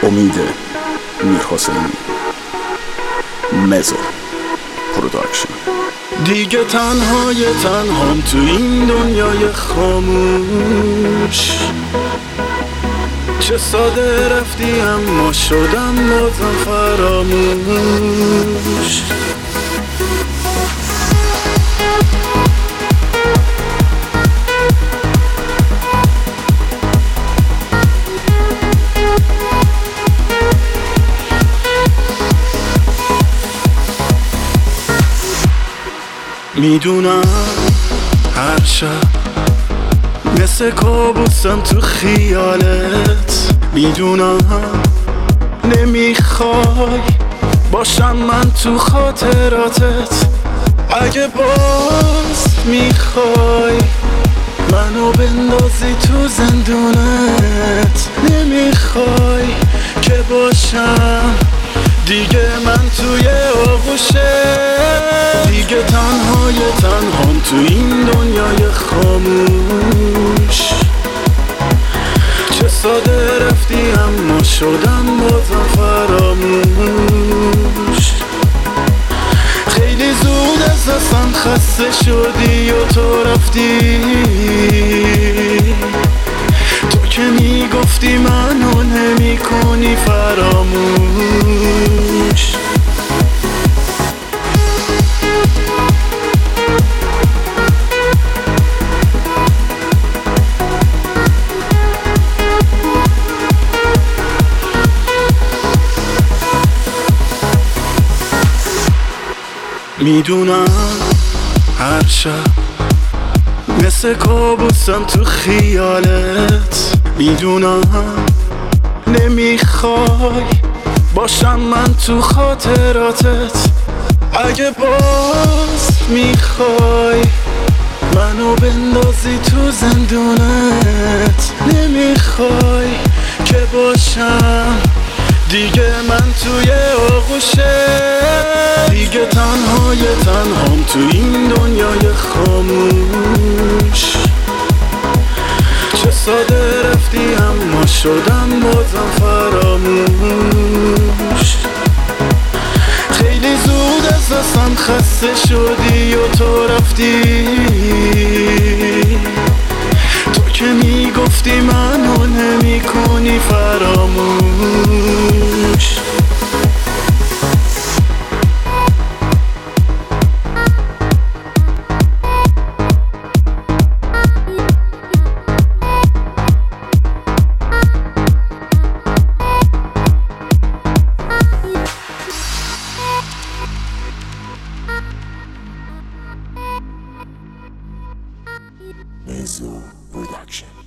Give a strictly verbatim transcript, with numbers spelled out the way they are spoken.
امید میرحسین، مزو پروداکشن. دیگه تنهای تنهام تو این دنیای خاموش، چه ساده رفتی اما شدم بازم فراموش. میدونم هر شب مثل کابوسم تو خیالت، میدونم نمیخوای باشم من تو خاطراتت. اگه باز میخوای منو بندازی تو زندونت، نمیخوای که باشم دیگه من توی آغوشه. دیگه تنهای تنهام تو این دنیای خاموش، چه ساده رفتی اما شدم بازم فراموش. خیلی زود از دستم خسته شدی و تو رفتی، تو که میگفتی منو نمی کنی فراموش. میدونم هر شب مثل کابوسم تو خیالت، میدونم نمیخوای باشم من تو خاطراتت. اگه باز میخوای منو بندازی تو زندونت، نمیخوای که باشم دیگه من توی آغوشه. دیگه تنهای تنهام تو این دنیای خاموش، چه ساده رفتی اما شدم بازم فراموش. خیلی زود از دستم خسته شدی و تو رفتی، تو که میگفتی منو نمی کنی فراموش. Mezzo Production.